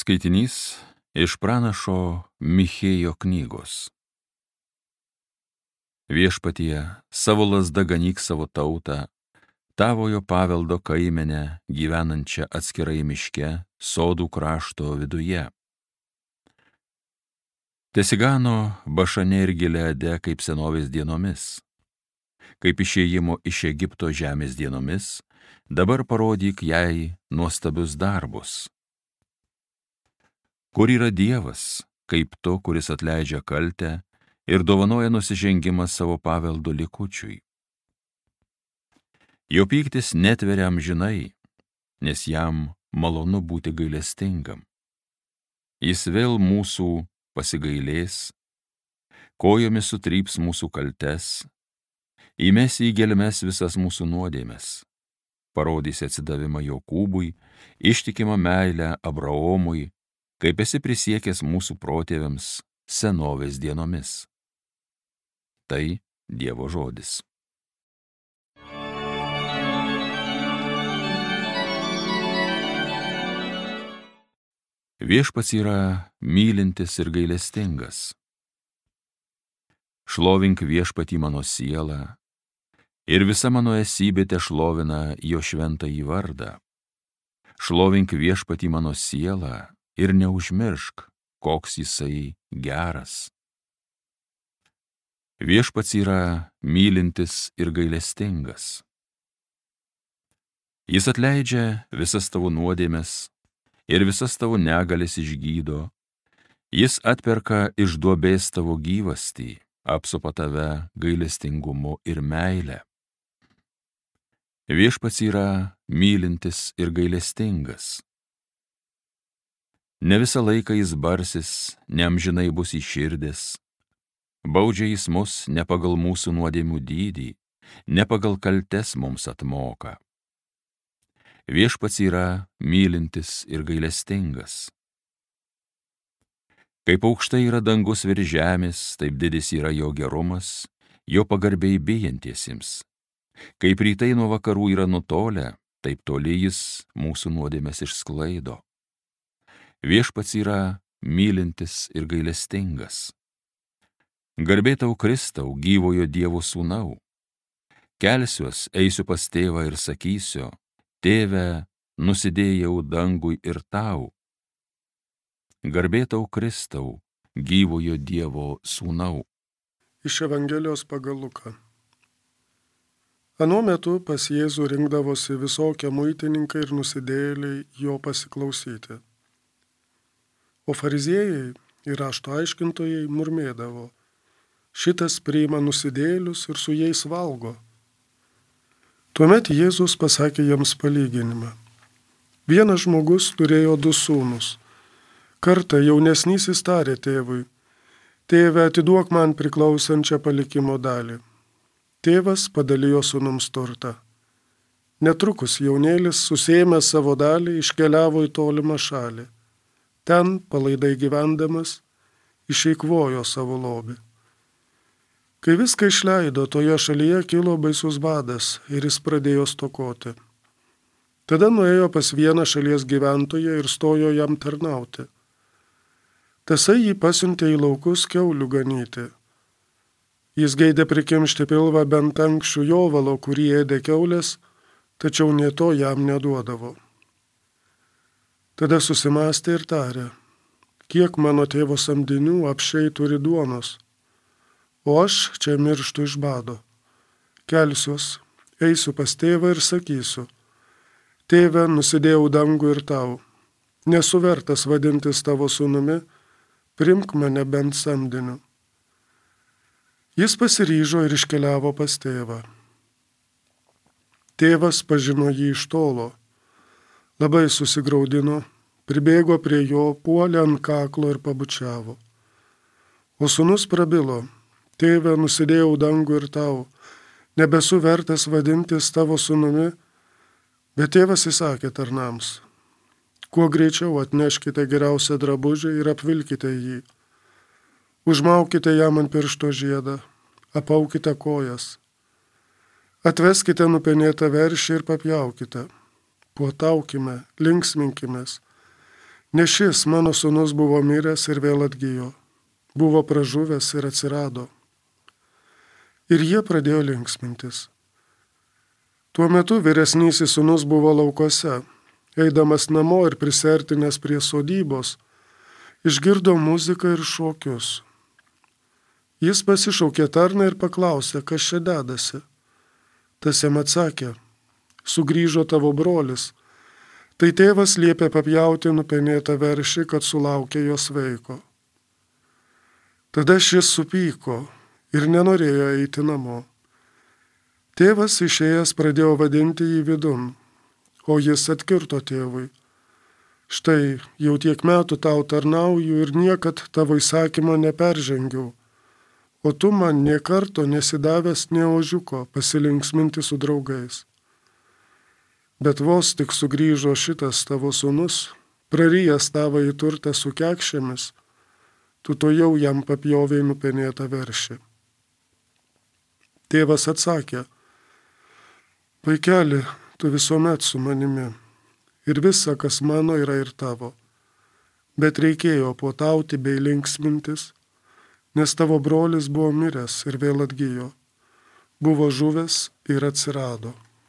Skaitinys iš pranašo Michėjo knygos. Viešpatie, savo lazda ganyk savo tautą, tavojo paveldo kaimenę gyvenančią atskirai miške, sodų krašto viduje. Tesigano Bašane ir Gileade kaip senovės dienomis, kaip išėjimo iš Egipto žemės dienomis, dabar parodyk jai nuostabius darbus. Kur yra Dievas, kaip tu, kuris atleidžia kaltę ir dovanoja nusižengimą savo paveldo likučiui. Jo pyktis netveria amžinai, nes jam malonu būti gailestingam. Jis vėl mūsų pasigailės, kojomis sutryps mūsų kaltes, įmes į gelmes visas mūsų nuodėmes, parodys atsidavimą Jokūbui, ištikimą meilę Abraomui, kaip esi prisiekęs mūsų protėviams senovės dienomis. Tai Dievo žodis. Viešpats yra mylintis ir gailestingas. Šlovink Viešpatį mano sielą, ir visa mano esybė tešlovina jo šventąjį vardą. Šlovink Viešpatį mano sielą ir neužmiršk, koks jisai geras. Viešpats yra mylintis ir gailestingas. Jis atleidžia visas tavo nuodėmes ir visas tavo negales išgydo. Jis atperka iš duobės tavo gyvastį, apsupa tave gailestingumu ir meile. Viešpats yra mylintis ir gailestingas. Ne visą laiką jis barsis, neamžinai bus įširdęs. Baudžia jis mus ne pagal mūsų nuodėmių dydį, ne pagal kaltes mums atmoka. Viešpats yra mylintis ir gailestingas. Kaip aukštai yra dangus virš žemės, taip didis yra jo gerumas, jo pagarbiai bijantiesiems. Kaip rytai nuo vakarų yra nutolę, taip toli jis mūsų nuodėmes išsklaido. Viešpats yra mylintis ir gailestingas. Garbė tau Kristau, gyvojo Dievo sūnau. Kelsiuos, eisiu pas tėvą ir sakysiu, tėve, nusidėjau dangui ir tau. Garbė tau Kristau, gyvojo Dievo sūnau. Iš Evangelijos pagal Luką. Anuo metu pas Jėzų rinkdavosi visokie muitininkai ir nusidėjėliai jo pasiklausyti. O fariziejai ir rašto aiškintojai murmėdavo, šitas priima nusidėjėlius ir su jais valgo. Tuomet Jėzus pasakė jiems palyginimą. Vienas žmogus turėjo 2 sūnus. Kartą jaunesnysis tarė tėvui, tėve, atiduok man priklausančią palikimo dalį. Tėvas padalijo sūnums turtą. Netrukus jaunėlis, susėmęs savo dalį, iškeliavo į tolimą šalį. Ten, palaidai gyvendamas, išeikvojo savo lobį. Kai viską išleido, toje šalyje kilo baisus badas ir jis pradėjo stokoti. Tada nuėjo pas vieną šalies gyventoją ir stojo jam tarnauti. Tasai jį pasiuntė į laukus kiaulių ganyti. Jis geidė prikimšti pilvą bent ankščių jovalo, kurį ėdė kiaulės, tačiau nė to jam neduodavo. Tada susimąstė ir tarė, kiek mano tėvo samdinių apsčiai turi duonos, o aš čia mirštu iš bado. Kelsiuos, eisiu pas tėvą ir sakysiu, tėve, nusidėjau dangų ir tau, nesu vertas vadintis tavo sūnumi, priimk mane bent samdiniu. Jis pasiryžo ir iškeliavo pas tėvą. Tėvas pažino jį iš tolo, labai susigraudino, pribėgo prie jo, puolė ant kaklo ir pabučiavo. O sūnus prabilo, tėve, nusidėjau dangų ir tau, nebesu vertas vadintis tavo sūnumi, bet tėvas įsakė tarnams, kuo greičiau atneškite geriausią drabužį ir apvilkite jį. Užmaukite jam ant piršto žiedą, apaukite kojas. Atveskite nupenėtą veršį ir papjaukite. Puotaukime, linksminkimės, Nes šis mano sūnus buvo miręs ir vėl atgijo, buvo pražuvęs ir atsirado. Ir jie pradėjo linksmintis. Tuo metu vyresnysis sūnus buvo laukuose, eidamas namo ir prisertinęs prie sodybos, išgirdo muziką ir šokius. Jis pasišaukė tarną ir paklausė, kas čia dedasi. Tas jam atsakė, sugrįžo tavo brolis. Tai tėvas liepė papjauti nupenėtą veršį, kad sulaukė jo sveiko. Tada šis supyko ir nenorėjo eiti namo. Tėvas išėjęs pradėjo vadinti jį vidun, o jis atkirto tėvui. Štai jau tiek metų tau tarnauju ir niekad tavo įsakymo neperžengiau, o tu man nė karto nesidavęs nė ožiuko pasilinksminti su draugais. Bet vos tik sugrįžo šitas tavo sūnus, prarijęs tavąjį turtą su kekšėmis, tu tojau jam papjovei nupenėtą veršį. Tėvas atsakė, vaikeli, tu visuomet su manimi, ir visa, kas mano, yra ir tavo. Bet reikėjo puotauti bei linksmintis, nes tavo brolis buvo miręs ir vėl atgijo, buvo žuvęs ir atsirado.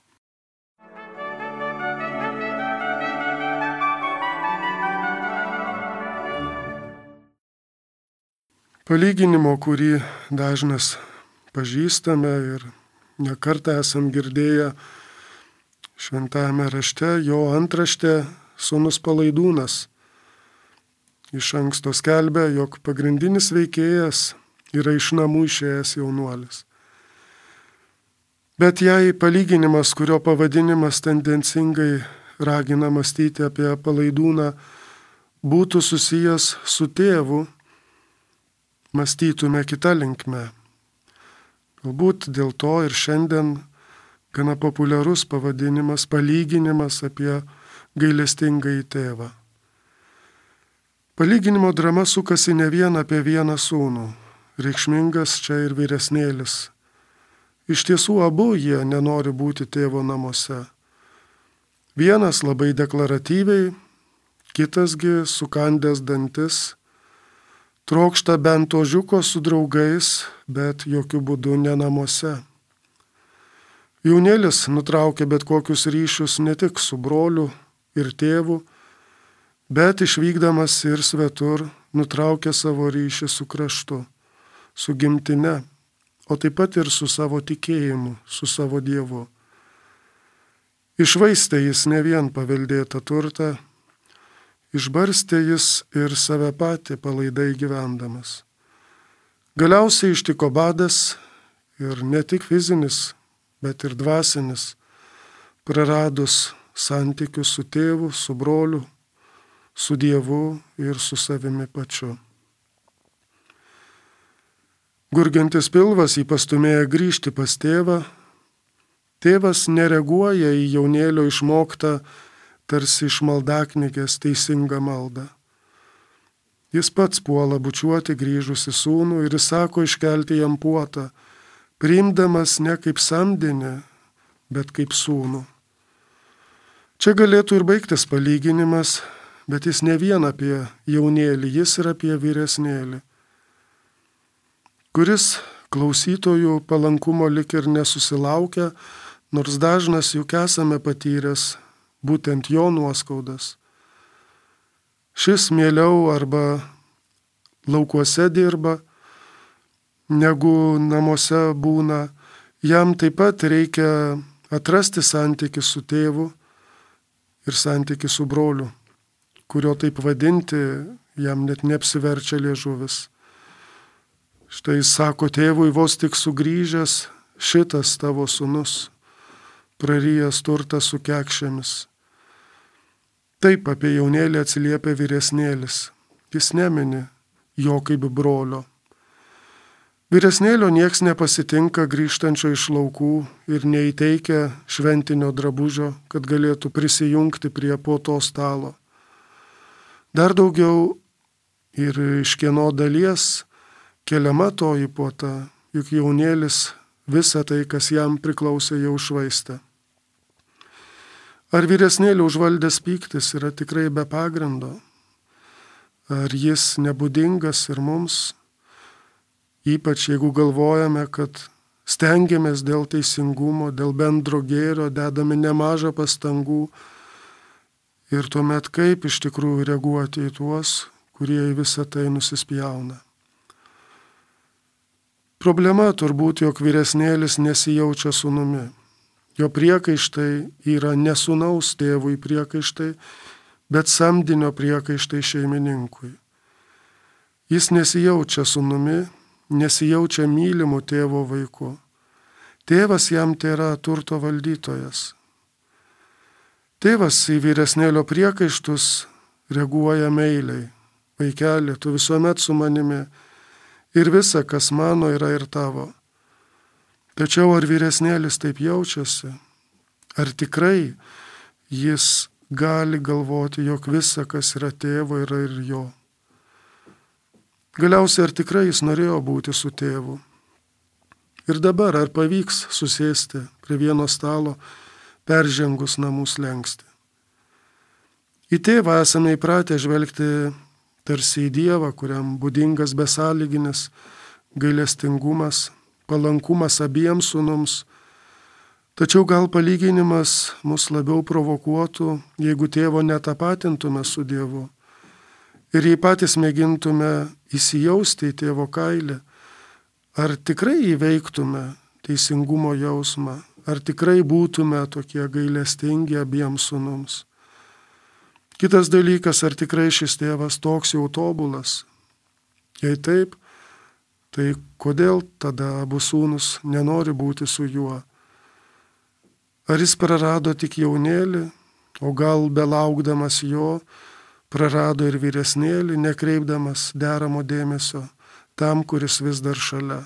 Palyginimo, kurį dažnas pažįstame ir nekartą esam girdėję šventajame rašte, jo antraštė sūnus Palaidūnas iš anksto skelbia, jog pagrindinis veikėjas yra iš namų išėjęs jaunuolis. Bet jei palyginimas, kurio pavadinimas tendencingai ragina mąstyti apie Palaidūną, būtų susijęs su tėvu, mąstytume kitą linkmę. Galbūt dėl to ir šiandien gana populiarus pavadinimas, palyginimas apie gailestingąjį tėvą. Palyginimo drama sukasi ne vien apie vieną sūnų, reikšmingas čia ir vyresnėlis. Iš tiesų abu jie nenori būti tėvo namuose. Vienas labai deklaratyviai, kitasgi sukandęs dantis, trokšta bent ožiuko su draugais, bet jokių būdų ne namuose. Jaunėlis nutraukė bet kokius ryšius ne tik su broliu ir tėvu, bet išvykdamas ir svetur nutraukė savo ryšį su kraštu, su gimtine, o taip pat ir su savo tikėjimu, su savo Dievu. Išvaistė jis ne vien paveldėtą turtą, išbarstė jis ir save patį palaidai gyvendamas. Galiausiai ištiko badas ir ne tik fizinis, bet ir dvasinis, praradus santykius su tėvu, su broliu, su Dievu ir su savimi pačiu. Gurgiantis pilvas jį pastumėjo grįžti pas tėvą. Tėvas nereaguoja į jaunėlio išmoktą tarsi iš maldaknygės teisingą maldą. Jis pats puola bučiuoti grįžusi sūnų ir įsako iškelti jam puotą, priimdamas ne kaip samdinį, bet kaip sūnų. Čia galėtų ir baigtis palyginimas, bet jis ne vien apie jaunėlį, jis ir apie vyresnėlį, kuris klausytojų palankumo lik ir nesusilaukia, nors dažnas juk esame patyręs būtent jo nuoskaudas. Šis mieliau arba laukuose dirba, negu namuose būna. Jam taip pat reikia atrasti santykį su tėvu ir santykį su broliu, kurio taip vadinti jam net neapsiverčia liežuvis. Štai jis sako tėvui, vos tik sugrįžęs, šitas tavo sūnus, prarijęs turtą su kekšėmis. Taip apie jaunėlį atsiliepia vyresnėlis. Jis nemini jo kaip brolio. Vyresnėlio nieks nepasitinka grįžtančio iš laukų ir neįteikia šventinio drabužio, kad galėtų prisijungti prie puoto stalo. Dar daugiau ir iš kieno dalies keliama toji puota, juk jaunėlis visą tai, kas jam priklausė, jau švaistė. Ar vyresnėlio užvaldęs pyktis yra tikrai be pagrindo? Ar jis nebūdingas ir mums, ypač jeigu galvojame, kad stengiamės dėl teisingumo, dėl bendro gėrio, dedame nemažą pastangų ir tuomet kaip iš tikrųjų reaguoti į tuos, kurie į visą tai nusispjauna. Problema turbūt, jog vyresnėlis nesijaučia sūnumi. Jo priekaištai yra ne sūnaus tėvui priekaištai, bet samdinio priekaištai šeimininkui. Jis nesijaučia sūnumi, nesijaučia mylimu tėvo vaiku. Tėvas jam tėra turto valdytojas. Tėvas į vyresnėlio priekaištus reaguoja meiliai. Vaikeli, tu visuomet su manimi ir visa, kas mano, yra ir tavo. Tačiau ar vyresnėlis taip jaučiasi? Ar tikrai jis gali galvoti, jog visa, kas yra tėvo, yra ir jo? Galiausiai, ar tikrai jis norėjo būti su tėvu? Ir dabar, ar pavyks susėsti prie vieno stalo, peržengus namų slenkstį? Į tėvą esame įpratę žvelgti tarsi į Dievą, kuriam būdingas besąlyginis gailestingumas, palankumas abiems sūnums. Tačiau gal palyginimas mus labiau provokuotų, jeigu tėvo netapatintume su Dievu ir jei patys mėgintume įsijausti į tėvo kailį, ar tikrai įveiktume teisingumo jausmą, ar tikrai būtume tokie gailestingi abiems sūnums. Kitas dalykas, ar tikrai šis tėvas toks jau tobulas? Jei taip, tai kodėl tada abu sūnus nenori būti su juo? Ar jis prarado tik jaunėlį, o gal belaukdamas jo, prarado ir vyresnėlį, nekreipdamas deramo dėmesio tam, kuris vis dar šalia?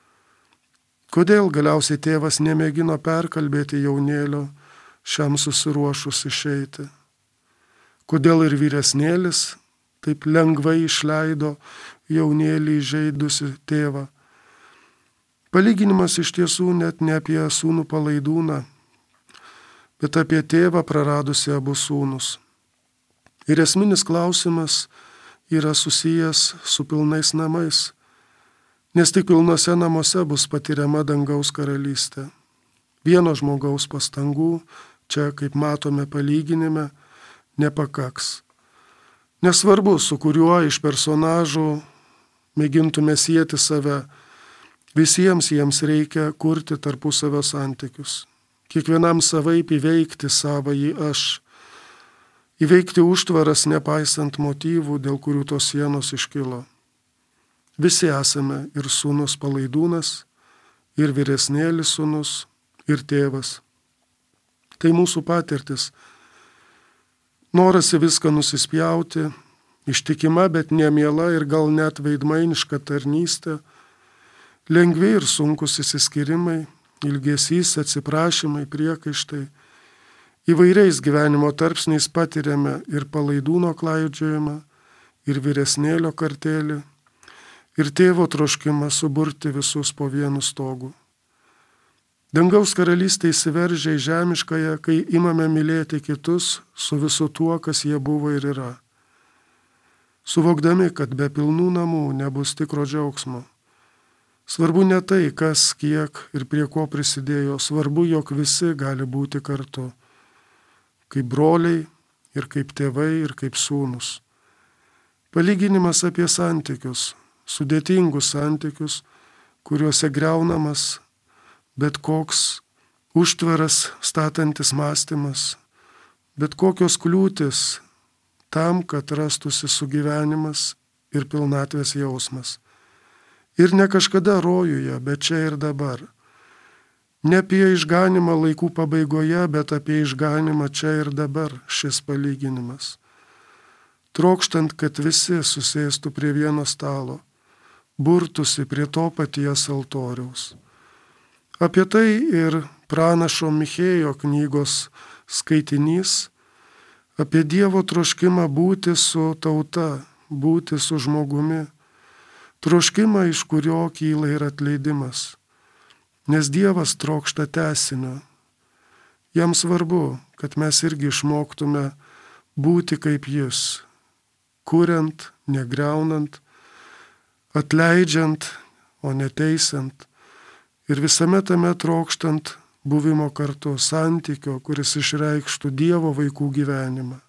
Kodėl galiausiai tėvas nemėgino perkalbėti jaunėlio šiam susiruošus išeiti? Kodėl ir vyresnėlis taip lengvai išleido jaunėlį įžeidusi tėvą? Palyginimas iš tiesų net ne apie sūnų palaidūną, bet apie tėvą praradusi abu sūnus. Ir esminis klausimas yra susijęs su pilnais namais, nes tik pilnuose namuose bus patiriama dangaus karalystė. Vieno žmogaus pastangų, čia, kaip matome palyginime, nepakaks. Nesvarbu, su kuriuo iš personažų mėgintume sieti save, visiems jiems reikia kurti tarpusavio santykius. Kiekvienam savaip įveikti savąjį aš, įveikti užtvaras nepaisant motyvų, dėl kurių tos sienos iškilo. Visi esame ir sūnus palaidūnas, ir vyresnėlis sūnus, ir tėvas. Tai mūsų patirtis. Noras į viską nusispjauti, ištikima, bet nemiela ir gal net veidmainiška tarnystė, lengvi ir sunkus įsiskyrimai, ilgesys, atsiprašymai, priekaištai. Įvairiais gyvenimo tarpsniais patiriame ir palaidūno klaidžiojimą, ir vyresnėlio kartėlį, ir tėvo troškimą suburti visus po vienu stogu. Dangaus karalystė įsiveržia į žemiškąją, kai imame mylėti kitus su visu tuo, kas jie buvo ir yra. Suvokdami, kad be pilnų namų nebus tikro džiaugsmo. Svarbu ne tai, kas, kiek ir prie ko prisidėjo, svarbu, jog visi gali būti kartu. Kaip broliai, ir kaip tėvai, ir kaip sūnus. Palyginimas apie santykius, sudėtingus santykius, kuriuose griaunamas bet koks užtvaras statantis mąstymas, bet kokios kliūtis tam, kad rastųsi sugyvenimas ir pilnatvės jausmas. Ir ne kažkada rojuje, bet čia ir dabar. Ne apie išganimą laikų pabaigoje, bet apie išganimą čia ir dabar šis palyginimas. Trokštant, kad visi susėstų prie vieno stalo, burtųsi prie to paties altoriaus. Apie tai ir pranašo Michėjo knygos skaitinys, apie Dievo troškimą būti su tauta, būti su žmogumi, troškimą, iš kurio kyla ir atleidimas. Nes Dievas trokšta tęsinio. Jam svarbu, kad mes irgi išmoktume būti kaip Jis, kuriant, negriaunant, atleidžiant, o neteisiant, ir visame tame trokštant buvimo kartu, santykio, kuris išreikštų Dievo vaikų gyvenimą.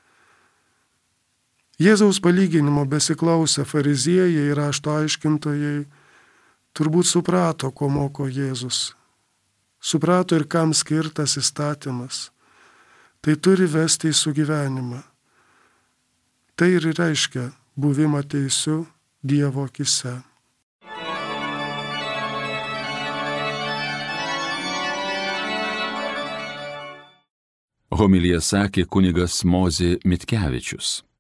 Jėzaus palyginimo besiklausę fariziejai ir rašto aiškintojai turbūt suprato, ko moko Jėzus. Suprato ir kam skirtas įstatymas. Tai turi vesti į sugyvenimą. Tai ir reiškia buvimą teisiu Dievo akise. Homiliją sakė kunigas Mozė Mitkevičius.